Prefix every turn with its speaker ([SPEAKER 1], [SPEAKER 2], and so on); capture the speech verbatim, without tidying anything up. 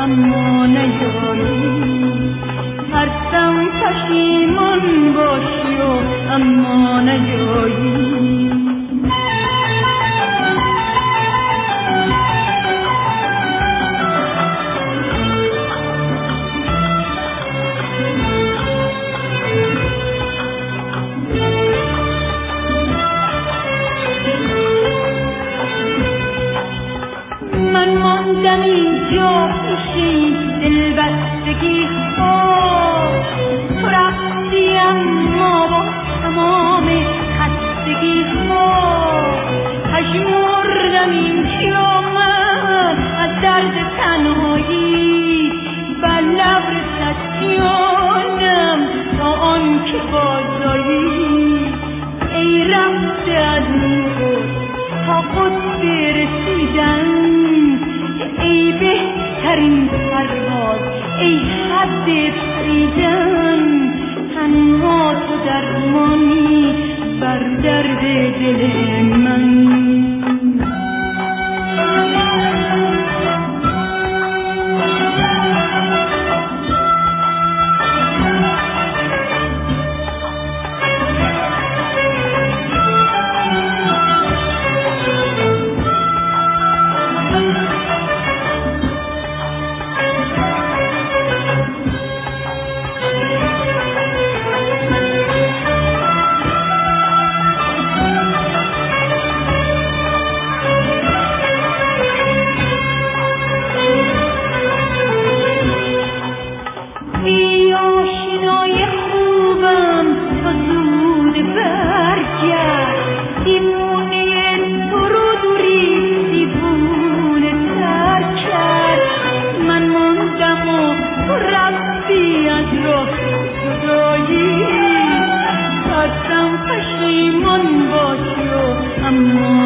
[SPEAKER 1] اما نیایی، هر دم پشیمان باشی و اما نیایی. من ماندم اینجا پیشی دل بستگی ها، تو رفتی اما با تمام خستگی ها، پژمردم اینجا من از درد تنهایی، بر لب رسد جانم تا آن که بازایی. ای رفته از نور تا قطب رسیدن، ای بهترین پرواز، ای حد فریدن، تنها تو درمانی بر درد دل من. پشیمان باشی و اما